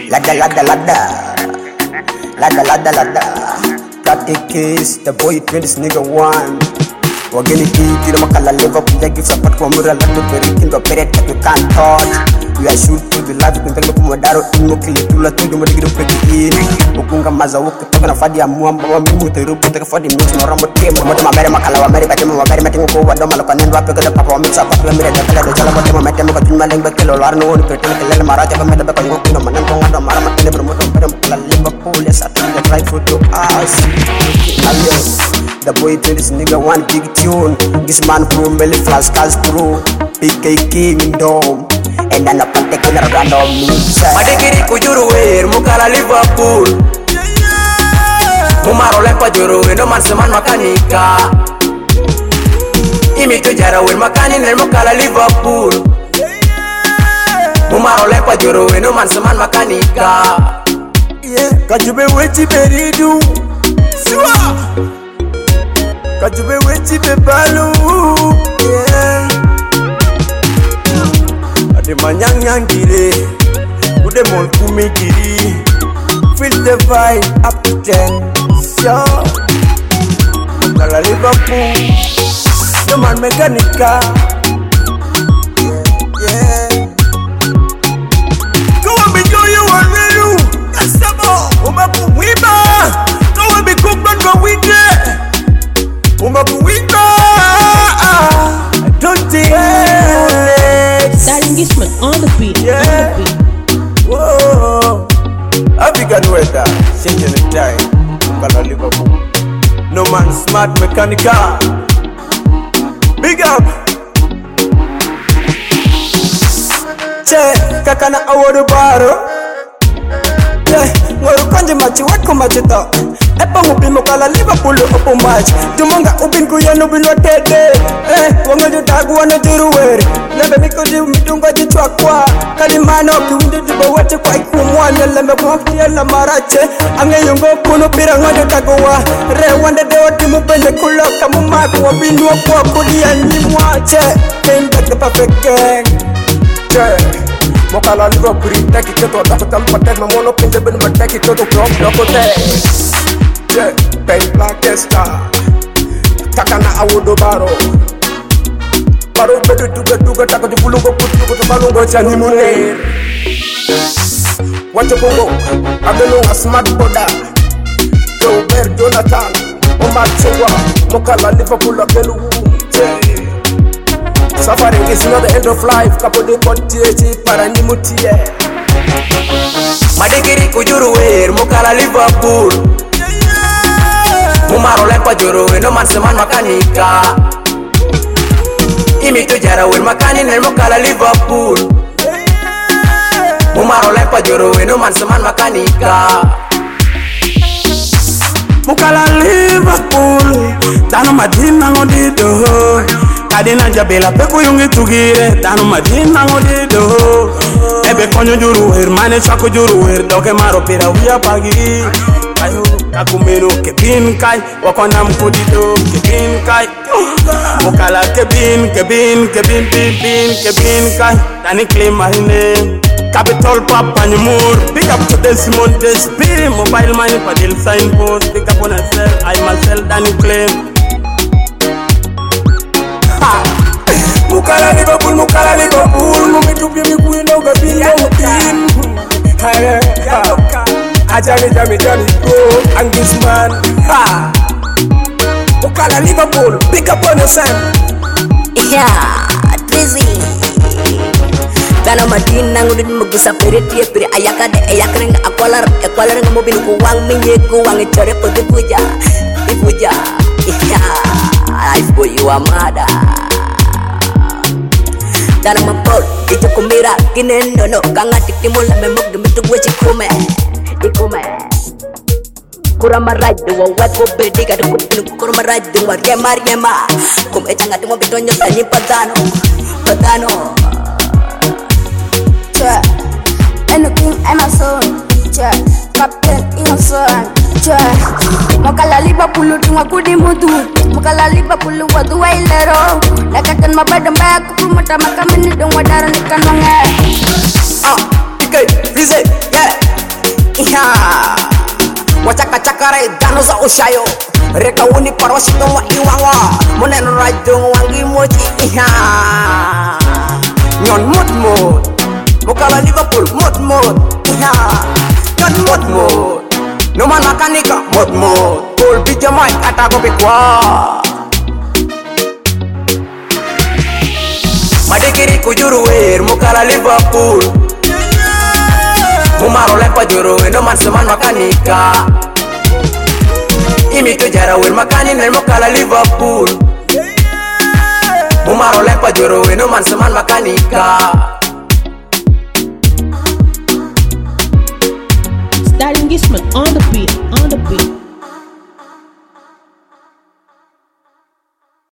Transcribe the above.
Ladda, ladda, ladda. Ladda, ladda, ladda. Got the case, the boy 20s nigga one. Wageni kiti na makala live up njagi support kwa mura latu perikin do peret that you can't touch. We are shoot to the life kuntenga kumadaro imo kile tula tuju madigiru peki ini. Ukunga maza wuka toka na fadi ya muamba wa mimu terupu teka fadi mix na rambo temo. Mote mamere makala wa meri batemu wa meri matingu kwa wadoma loka nendo wape kada papa wa mixa papa wa mire dakala do chala mote mametemu kwa tunima lengbe kilo larno woni pretene kelele maraja kwa mele beko yungu kino manenko ngado mara matene promoto mpere mkala Liverpool yes I think the drive for to us. The boy to this nigga one big tune. This man from Melly Flash cast through PK Kingdom. And then a particular random mix. Madikiri kujuru weir mukala Liverpool. Mumaro lepa juru no man seman makanika. Imi tujara weir makani nel mukala Liverpool. Mumaro lepa juru no man seman makanika. Yeah, kajube wechi beridu. Sure. Kajube wechi bebalu, yeah. Ade manyang nyang gire, ude mon kumi giri. Feel the vibe up to 10, sure. Makala Liverpool, the man mechanica, yeah. Go on be do you want me do? Yes, sabo. Umaku wiba, go on be cook but go with it. I don't think Darling Gishman on the beat. Yeah. On the beat. Whoa. African weather, changing the time. Kala Liverpool. No man smart mechanical. Big up. Che, kakana awodu baro. Che, ngoro konje machi wako machito. Epa mupimo kala Liverpool opo match. Tumonga ubin kuyano ubin watete. Wanga jutagu wana juruweri. Lebe miko jiu mitunga jichwa kwa. Kalimano kiwinde jiba wache kwa iku mwane. Leme mwafti ya la marache. Ange yungo kuno pira ngojo tagowa. Re wande dewa timu pende kuloka. Mumaku wabinu wakua kudia nyimwache. Came back the perfect gang. Che Mokala Liverpool taki keto dafatal patek na mono pinje ben mateki keto krop dokote. Yeah, pen blackesta. Takana awodo baro. Baro bedu tuga tako jibulungo putu ko balungo chani mune. Wacho bongo, abelo a smart boda. Jober Jonathan, Omar Chua, Mokala Liverpool abelu. Suffering is not the end of life. Kapo de kotieti para nimutie. Madikiri kujuru weir mukala Liverpool. Mumaro lepa juru no man seman makanika. Imi tujara weir makani nel mukala Liverpool. Mumaro lepa juru no man seman makanika. Mukala Liverpool, dano madina ngodido. Kadina jabela peko yungi tugire, dano madina ngodido. Ebe konyo juru her, mane chako juru her, doke maro pira uya pagi. Ayo kakumeno kebin kai, wakona mkudido kebin kai. Mukala kebin kai. Dani claim marine. Capital Papa Nyumur. Pick up to Simon Despi. Mobile money for the signpost. Pick up on a cell. I myself Danny claim. Mukala Liverpool. Mumitupi mikuino gabino mupin. Ajami go. And this man. Mukala Liverpool. Pick up on yourself. Yeah, Drizzy. Kana madina ngudin mugusa periti piri ayakade ayakrenga akwalar nga mobil ku wang minye ku wang chore podi puja ipuja life boy you amada Dana mapol ito kumira kinendo no kanga tikimula memog demitu gwechi ikume kurama ride wa wako bedika dukupinu kurama ride wa yema kum etanga tumo bitonyo tani padano Anything I'm a son, Captain Innocent, Mokala Liverpool, do a good mutu, Mokala Liverpool, what do I let all? Like I can my bed and back, Kumata Makamini, don't want that, and it can yeah. wachakachakare dano za ushayo reka uni parwashito wa iwanga moneno rajong wangi moji nyon mot mukala Liverpool mot nyon mot no man makanika mot Paul bija Mike atako pikwa madekiri kujuru wer mukala Liverpool mumaro lepa juru no man seman makanika imito jara wer makani nel mukala Liverpool mumaro lepa juru no man seman makanika Starring Gisman on the beat.